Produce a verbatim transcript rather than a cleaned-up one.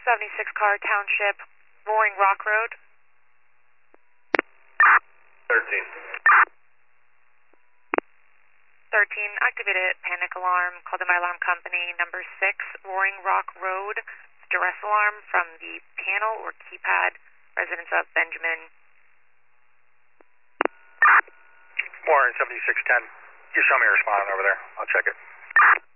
seventy-six Car Township, Roaring Rock Road. thirteen. thirteen, activated panic alarm. Called in my alarm company, number six, Roaring Rock Road. Duress alarm from the panel or keypad, residence of Benjamin. Warren, seventy-six ten. You show me responding over there. I'll check it.